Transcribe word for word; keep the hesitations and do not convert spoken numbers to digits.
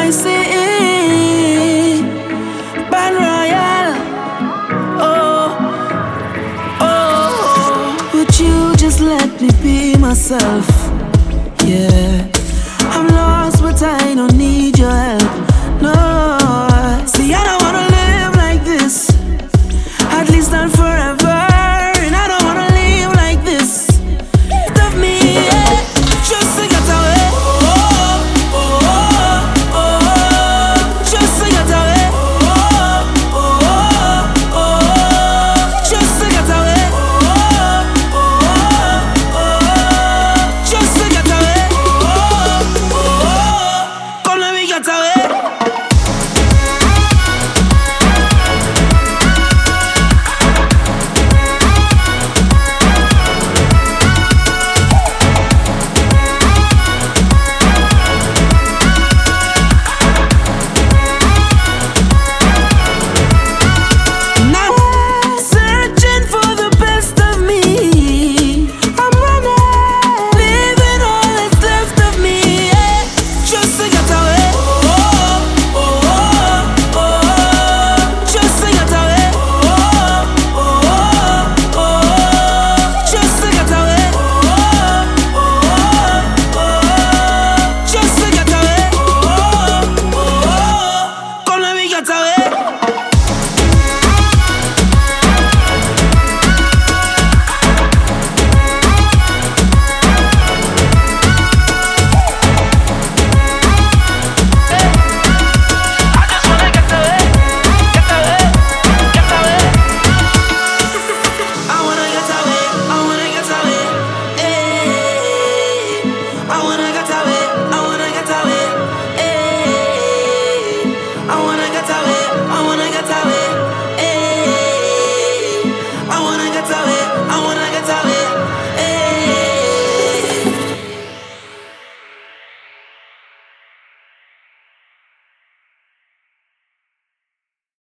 I see Ban Royal. Oh, oh, would you just let me be myself? Yeah, I'm lost, but I don't need your help. No, see, I don't wanna live like this, at least not forever. And I don't wanna live like this. Love me, yeah, just to get away. Oh, oh, oh, oh, just to get away. Oh, oh, oh, oh, just to get away. Oh, oh, oh, just to get away. Oh, oh, come let me get away.